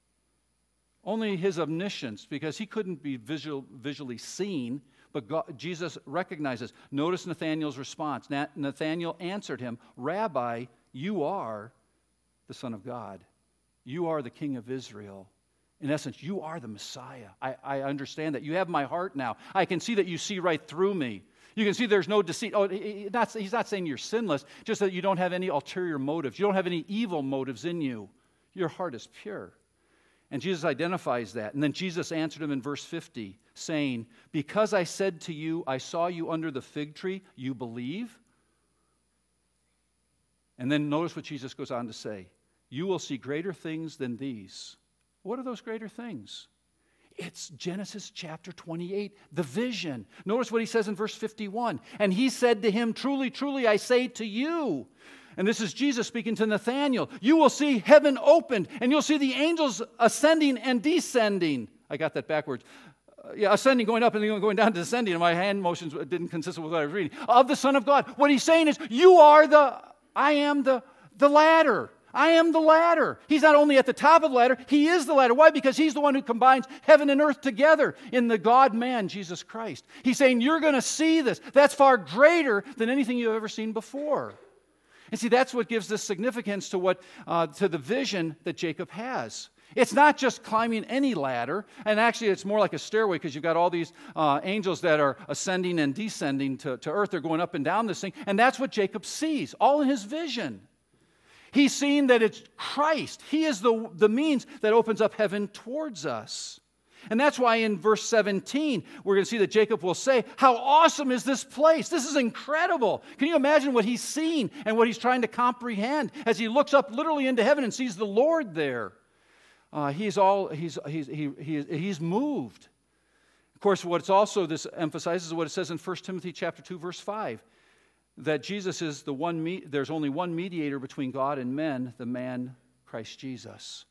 Only his omniscience, because he couldn't be visual, visually seen, but God, Jesus recognizes. Notice Nathanael's response. Nathanael answered him, "Rabbi, you are the Son of God. You are the King of Israel." In essence, you are the Messiah. I, I understand that. You have my heart now. I can see that you see right through me. You can see there's no deceit. Oh, he's not saying you're sinless, just that you don't have any ulterior motives. You don't have any evil motives in you. Your heart is pure. And Jesus identifies that. And then Jesus answered him in verse fifty, saying, "Because I said to you, I saw you under the fig tree, you believe?" And then notice what Jesus goes on to say. "You will see greater things than these." What are those greater things? It's Genesis chapter twenty-eight, the vision. Notice what he says in verse fifty-one. "And he said to him, 'Truly, truly, I say to you,'" and this is Jesus speaking to Nathanael, "you will see heaven opened, and you'll see the angels ascending and descending." I got that backwards. Uh, yeah, ascending, going up, and then going down, descending. And my hand motions didn't consistent with what I was reading. Of the Son of God. What he's saying is, you are the, I am the, the ladder. I am the ladder. He's not only at the top of the ladder, he is the ladder. Why? Because he's the one who combines heaven and earth together in the God-man, Jesus Christ. He's saying, you're going to see this. That's far greater than anything you've ever seen before. And see, that's what gives this significance to what uh, to the vision that Jacob has. It's not just climbing any ladder, and actually it's more like a stairway because you've got all these uh, angels that are ascending and descending to, to earth. They're going up and down this thing, and that's what Jacob sees, all in his vision. He's seeing that it's Christ. He is the, the means that opens up heaven towards us. And that's why in verse seventeen, we're going to see that Jacob will say, "How awesome is this place? This is incredible." Can you imagine what he's seeing and what he's trying to comprehend as he looks up literally into heaven and sees the Lord there? Uh, he's all he's he's he, he, he's moved. Of course, what's also this emphasizes what it says in First Timothy chapter two, verse five. That Jesus is the one, me- there's only one mediator between God and men, the man Christ Jesus.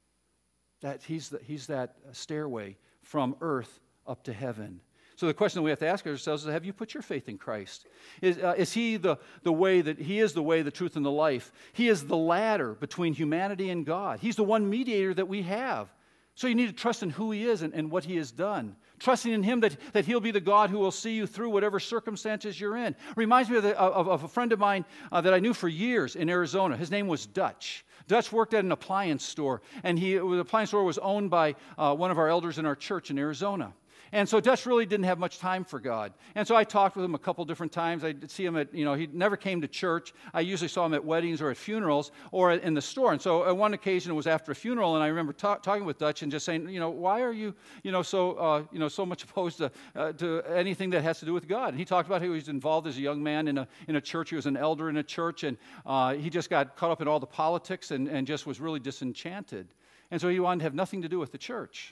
That he's, the, he's that stairway from earth up to heaven. So the question that we have to ask ourselves is, have you put your faith in Christ? Is, uh, is he the, the way that, he is the way, the truth, and the life. He is the ladder between humanity and God. He's the one mediator that we have. So you need to trust in who he is and, and what he has done. Trusting in him that, that he'll be the God who will see you through whatever circumstances you're in. Reminds me of, the, of, of a friend of mine uh, that I knew for years in Arizona. His name was Dutch. Dutch worked at an appliance store, and he, the appliance store was owned by uh, one of our elders in our church in Arizona. And so Dutch really didn't have much time for God. And so I talked with him a couple different times. I'd see him at, you know, he never came to church. I usually saw him at weddings or at funerals or in the store. And so on one occasion it was after a funeral, and I remember ta- talking with Dutch and just saying, you know, why are you, you know, so, uh, you know, so much opposed to, uh, to anything that has to do with God? And he talked about how he was involved as a young man in a in a church. He was an elder in a church, and uh, he just got caught up in all the politics and, and just was really disenchanted. And so he wanted to have nothing to do with the church.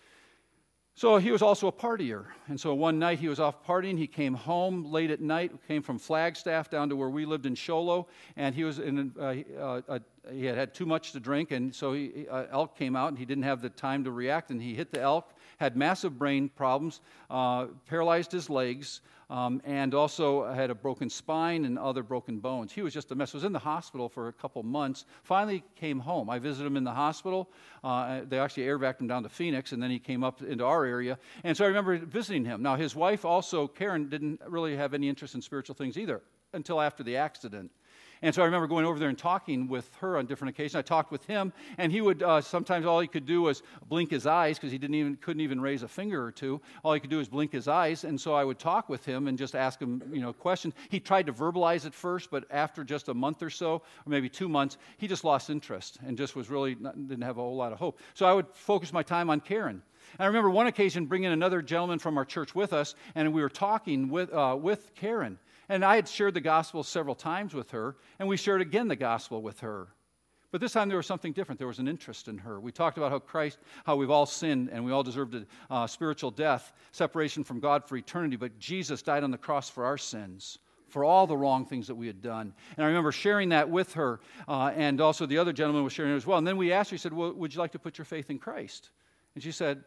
So he was also a partier, and so one night he was off partying. He came home late at night, came from Flagstaff down to where we lived in Show Low, and he was in. Uh, uh, uh, he had had too much to drink, and so he, uh, elk came out, and he didn't have the time to react, and he hit the elk, had massive brain problems, uh, paralyzed his legs, um, and also had a broken spine and other broken bones. He was just a mess. Was in the hospital for a couple months. Finally came home. I visited him in the hospital. Uh, they actually air vacuumed him down to Phoenix, and then he came up into our area. And so I remember visiting him. Now, his wife also, Karen, didn't really have any interest in spiritual things either until after the accident. And so I remember going over there and talking with her on different occasions. I talked with him, and he would uh, sometimes all he could do was blink his eyes because he didn't even couldn't even raise a finger or two. All he could do was blink his eyes, and so I would talk with him and just ask him, you know, questions. He tried to verbalize it first, but after just a month or so, or maybe two months, he just lost interest and just was really not, didn't have a whole lot of hope. So I would focus my time on Karen. And I remember one occasion bringing another gentleman from our church with us, and we were talking with uh, with Karen. And I had shared the gospel several times with her, and we shared again the gospel with her. But this time there was something different. There was an interest in her. We talked about how Christ, how we've all sinned, and we all deserved a uh, spiritual death, separation from God for eternity, but Jesus died on the cross for our sins, for all the wrong things that we had done. And I remember sharing that with her, uh, and also the other gentleman was sharing it as well. And then we asked her, he said, well, would you like to put your faith in Christ? And she said,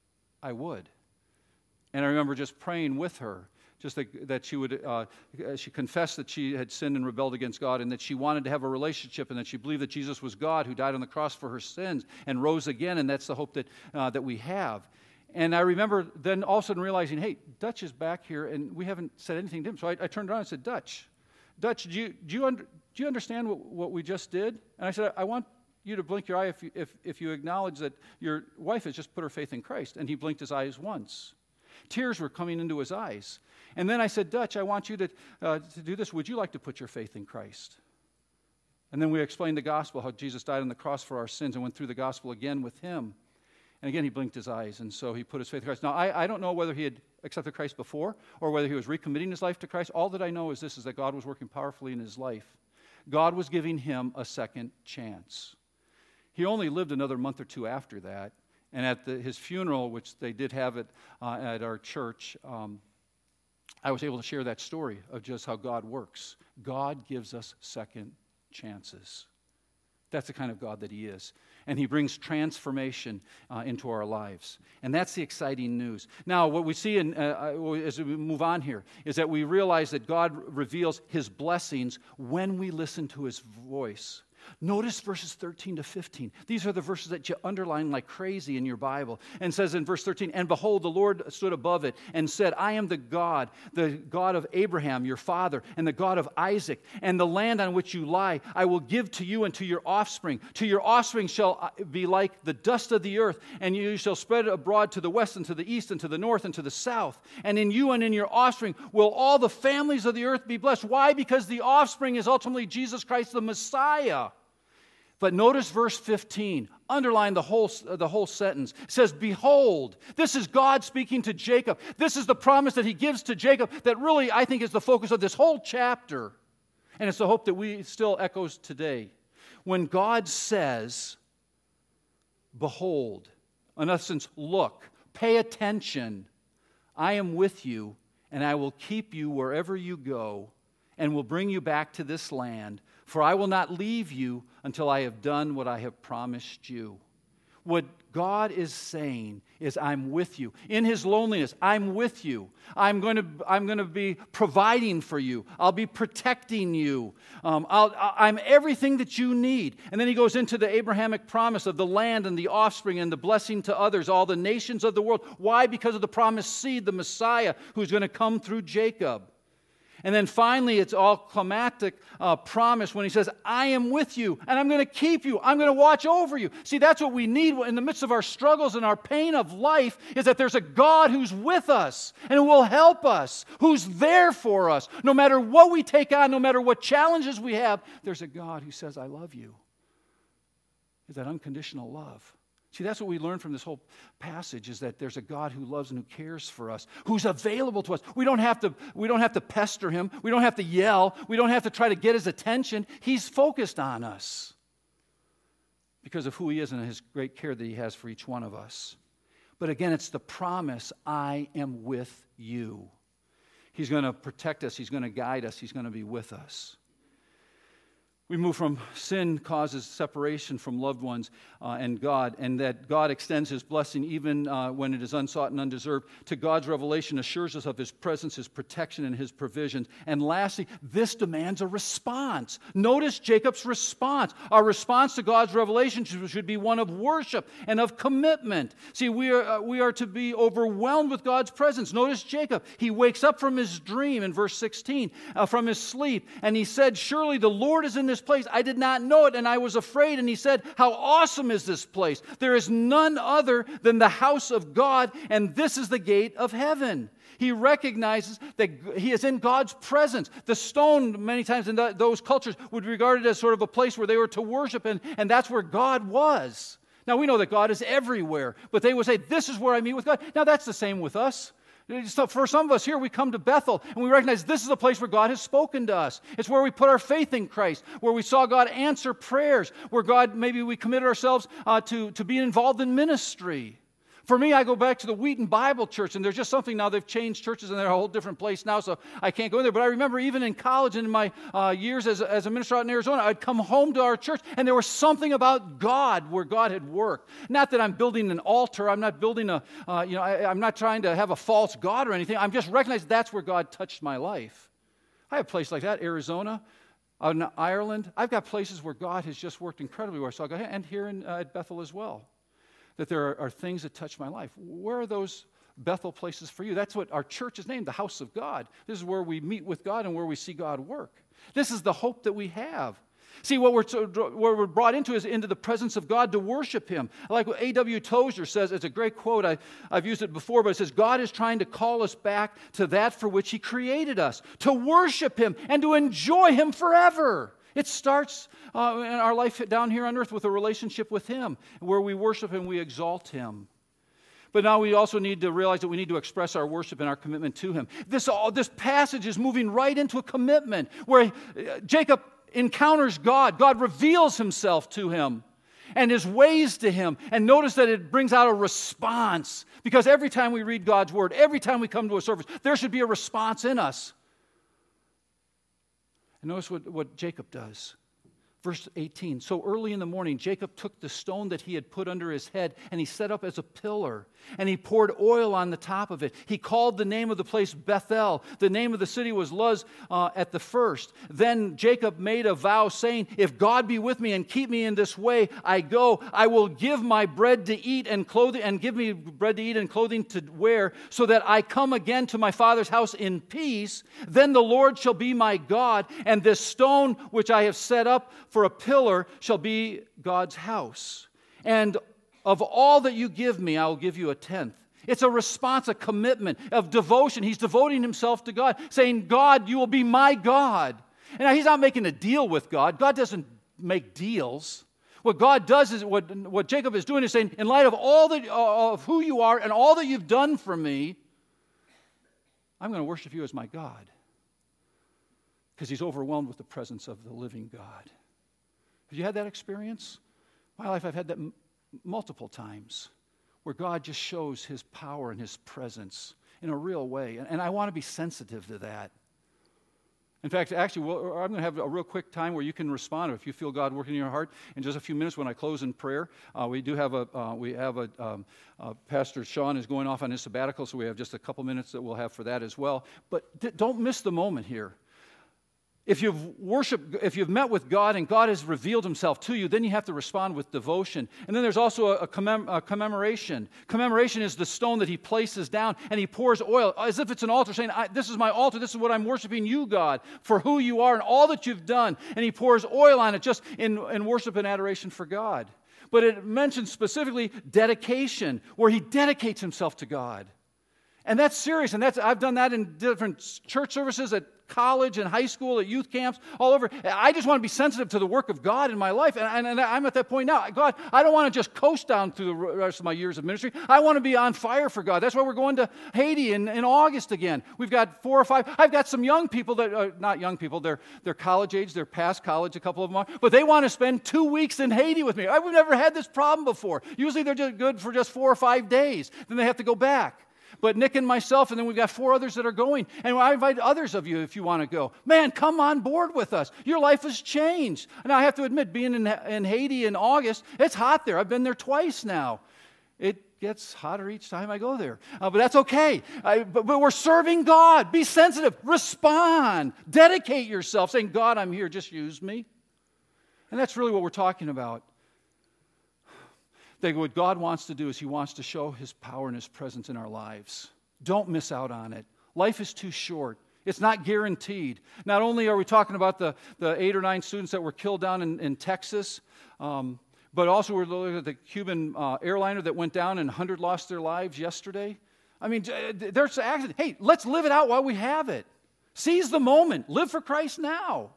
I would. And I remember just praying with her. Just that, that she would, uh, she confessed that she had sinned and rebelled against God, and that she wanted to have a relationship, and that she believed that Jesus was God who died on the cross for her sins and rose again, and that's the hope that uh, that we have. And I remember then all of a sudden realizing, hey, Dutch is back here, and we haven't said anything to him. So I, I turned around and said, Dutch, Dutch, do you do you, under, do you understand what, what we just did? And I said, I want you to blink your eye if you, if if you acknowledge that your wife has just put her faith in Christ. And he blinked his eyes once. Tears were coming into his eyes. And then I said, Dutch, I want you to, uh, to do this. Would you like to put your faith in Christ? And then we explained the gospel, how Jesus died on the cross for our sins, and went through the gospel again with him. And again, he blinked his eyes, and so he put his faith in Christ. Now, I, I don't know whether he had accepted Christ before or whether he was recommitting his life to Christ. All that I know is this, is that God was working powerfully in his life. God was giving him a second chance. He only lived another month or two after that. And at the, his funeral, which they did have it uh, at our church, um, I was able to share that story of just how God works. God gives us second chances. That's the kind of God that he is. And he brings transformation uh, into our lives. And that's the exciting news. Now, what we see in, uh, as we move on here is that we realize that God reveals his blessings when we listen to his voice. Notice verses thirteen to fifteen. These are the verses that you underline like crazy in your Bible. And it says in verse thirteen, and behold, the Lord stood above it and said, I am the God, the God of Abraham, your father, and the God of Isaac. And the land on which you lie, I will give to you and to your offspring. To your offspring shall be like the dust of the earth, and you shall spread it abroad to the west and to the east and to the north and to the south. And in you and in your offspring will all the families of the earth be blessed. Why? Because the offspring is ultimately Jesus Christ, the Messiah. But notice verse fifteen. Underline the whole, the whole sentence. It says, behold, this is God speaking to Jacob. This is the promise that he gives to Jacob that really, I think, is the focus of this whole chapter. And it's the hope that we still echoes today. When God says, behold, in essence, look, pay attention. I am with you, and I will keep you wherever you go, and will bring you back to this land. For I will not leave you until I have done what I have promised you. What God is saying is, I'm with you. In his loneliness, I'm with you. I'm going to, I'm going to be providing for you. I'll be protecting you. Um, I'll, I'm everything that you need. And then he goes into the Abrahamic promise of the land and the offspring and the blessing to others, all the nations of the world. Why? Because of the promised seed, the Messiah, who's going to come through Jacob. And then finally, it's all climactic uh, promise when he says, I am with you, and I'm going to keep you. I'm going to watch over you. See, that's what we need in the midst of our struggles and our pain of life, is that there's a God who's with us and who will help us, who's there for us. No matter what we take on, no matter what challenges we have, there's a God who says, I love you. Is that unconditional love. See, that's what we learn from this whole passage, is that there's a God who loves and who cares for us, who's available to us. We don't have to, we don't have to pester him. We don't have to yell. We don't have to try to get his attention. He's focused on us because of who he is and his great care that he has for each one of us. But again, it's the promise, I am with you. He's going to protect us. He's going to guide us. He's going to be with us. We move from sin causes separation from loved ones uh, and God, and that God extends his blessing even uh, when it is unsought and undeserved. To God's revelation assures us of his presence, his protection, and his provisions. And lastly, this demands a response. Notice Jacob's response. Our response to God's revelation should be one of worship and of commitment. See, we are, uh, we are to be overwhelmed with God's presence. Notice Jacob. He wakes up from his dream in verse sixteen, uh, from his sleep, and he said, surely the Lord is in this place. I did not know it, and I was afraid. And he said, how awesome is this place? There is none other than the house of God, and this is the gate of heaven. He recognizes that he is in God's presence. The stone, many times in the, those cultures, would be regarded as sort of a place where they were to worship, and, and that's where God was. Now, we know that God is everywhere, but they would say, this is where I meet with God. Now, that's the same with us. So for some of us here, we come to Bethel, and we recognize this is a place where God has spoken to us. It's where we put our faith in Christ, where we saw God answer prayers, where God, maybe we committed ourselves uh, to, to be involved in ministry. For me, I go back to the Wheaton Bible Church, and there's just something now. They've changed churches, and they're a whole different place now, so I can't go in there. But I remember even in college and in my uh, years as, as a minister out in Arizona, I'd come home to our church, and there was something about God where God had worked. Not that I'm building an altar. I'm not building a, uh, you know, I, I'm not trying to have a false God or anything. I'm just recognizing that's where God touched my life. I have a place like that, Arizona, out in Ireland. I've got places where God has just worked incredibly where I saw God, and here in, uh, at Bethel as well. That there are, are things that touch my life. Where are those Bethel places for you? That's what our church is named, the house of God. This is where we meet with God and where we see God work. This is the hope that we have. See, what we're, to, what we're brought into is into the presence of God to worship him. Like what A W Tozer says, it's a great quote, I, I've used it before, but it says, God is trying to call us back to that for which he created us, to worship him and to enjoy him forever. It starts uh, in our life down here on earth with a relationship with him, where we worship him, we exalt him. But now we also need to realize that we need to express our worship and our commitment to him. This, all, this passage is moving right into a commitment where Jacob encounters God. God reveals himself to him and his ways to him. And notice that it brings out a response. Because every time we read God's word, every time we come to a service, there should be a response in us. And notice what, what Jacob does. Verse eighteen, so early in the morning, Jacob took the stone that he had put under his head, and he set up as a pillar, and he poured oil on the top of it. He called the name of the place Bethel. The name of the city was Luz uh, at the first. Then Jacob made a vow, saying, if God be with me and keep me in this way I go, I will give my bread to eat and clothing, and give me bread to eat and clothing to wear, so that I come again to my father's house in peace. Then the Lord shall be my God, and this stone which I have set up for a pillar shall be God's house. And of all that you give me, I will give you a tenth. It's a response, a commitment of devotion. He's devoting himself to God, saying, God, you will be my God. And now he's not making a deal with God. God doesn't make deals. What God does is, what, what Jacob is doing is saying, in light of all that, uh, of who you are and all that you've done for me, I'm going to worship you as my God. Because he's overwhelmed with the presence of the living God. Have you had that experience? In my life, I've had that m- multiple times, where God just shows his power and his presence in a real way. And, and I want to be sensitive to that. In fact, actually, we'll, I'm going to have a real quick time where you can respond if you feel God working in your heart. In just a few minutes, when I close in prayer, uh, we do have a uh, we have a um, uh, Pastor Sean is going off on his sabbatical, so we have just a couple minutes that we'll have for that as well. But d- don't miss the moment here. If you've worshiped, if you've met with God and God has revealed himself to you, then you have to respond with devotion. And then there's also a, a, commem- a commemoration. Commemoration is the stone that he places down and he pours oil as if it's an altar saying, I, this is my altar, this is what I'm worshiping you, God, for who you are and all that you've done. And he pours oil on it just in, in worship and adoration for God. But it mentions specifically dedication, where he dedicates himself to God. And that's serious, and that's I've done that in different church services at college and high school, at youth camps, all over. I just want to be sensitive to the work of God in my life, and, and, and I'm at that point now. God, I don't want to just coast down through the rest of my years of ministry. I want to be on fire for God. That's why we're going to Haiti in, in August again. We've got four or five. I've got some young people that are not young people. They're they're college age. They're past college. A couple of them are, but they want to spend two weeks in Haiti with me. I've never had this problem before. Usually they're just good for just four or five days. Then they have to go back. But Nick and myself, and then we've got four others that are going. And I invite others of you if you want to go. Man, come on board with us. Your life has changed. And I have to admit, being in, in Haiti in August, it's hot there. I've been there twice now. It gets hotter each time I go there. Uh, but that's okay. I, but, but we're serving God. Be sensitive. Respond. Dedicate yourself, saying, God, I'm here. Just use me. And that's really what we're talking about. That what God wants to do is he wants to show his power and his presence in our lives. Don't miss out on it. Life is too short. It's not guaranteed. Not only are we talking about the, the eight or nine students that were killed down in, in Texas, um, but also we're looking at the Cuban uh, airliner that went down and one hundred lost their lives yesterday. I mean, there's an accident. Hey, let's live it out while we have it. Seize the moment. Live for Christ now.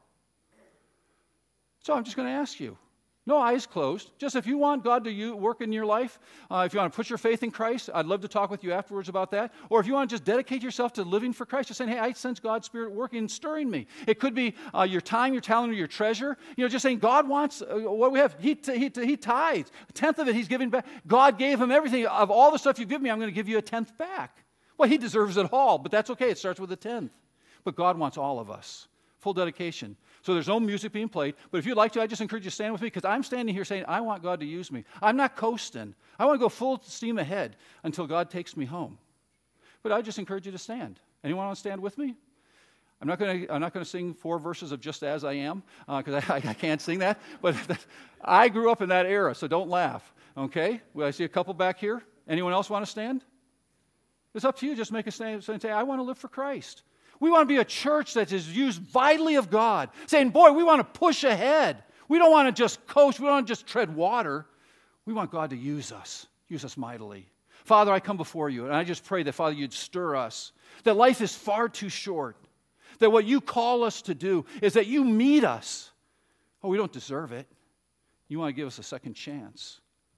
So I'm just going to ask you. No eyes closed. Just if you want God to you, work in your life, uh, if you want to put your faith in Christ, I'd love to talk with you afterwards about that. Or if you want to just dedicate yourself to living for Christ, just saying, hey, I sense God's Spirit working and stirring me. It could be uh, your time, your talent, or your treasure. You know, just saying God wants uh, what we have. He, t- he, t- he tithes. A tenth of it he's giving back. God gave him everything. Of all the stuff you give me, I'm going to give you a tenth back. Well, he deserves it all, but that's okay. It starts with a tenth. But God wants all of us. Full dedication. So there's no music being played, but if you'd like to, I just encourage you to stand with me because I'm standing here saying, I want God to use me. I'm not coasting. I want to go full steam ahead until God takes me home. But I just encourage you to stand. Anyone want to stand with me? I'm not going to I'm not going to sing four verses of Just As I Am because uh, I, I can't sing that, but I grew up in that era, so don't laugh, okay? Well, I see a couple back here. Anyone else want to stand? It's up to you. Just make a stand and say, I want to live for Christ. We want to be a church that is used vitally of God, saying, boy, we want to push ahead. We don't want to just coast. We don't want to just tread water. We want God to use us, use us mightily. Father, I come before you, and I just pray that, Father, you'd stir us, that life is far too short, that what you call us to do is that you meet us. Oh, we don't deserve it. You want to give us a second chance.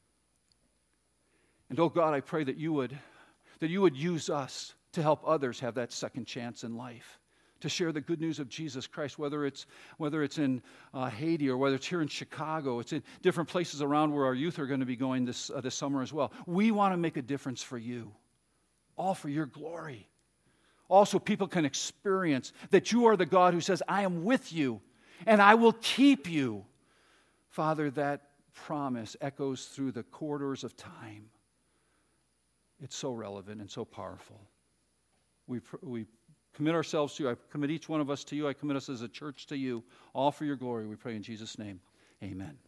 And, oh, God, I pray that you would, that you would use us to help others have that second chance in life, to share the good news of Jesus Christ, whether it's whether it's in uh, Haiti or whether it's here in Chicago, it's in different places around where our youth are going to be going this uh, this summer as well. We want to make a difference for you, all for your glory. Also, people can experience that you are the God who says, I am with you and I will keep you. Father, that promise echoes through the corridors of time. It's so relevant and so powerful. We, we commit ourselves to you. I commit each one of us to you. I commit us as a church to you. All for your glory, we pray in Jesus' name. Amen.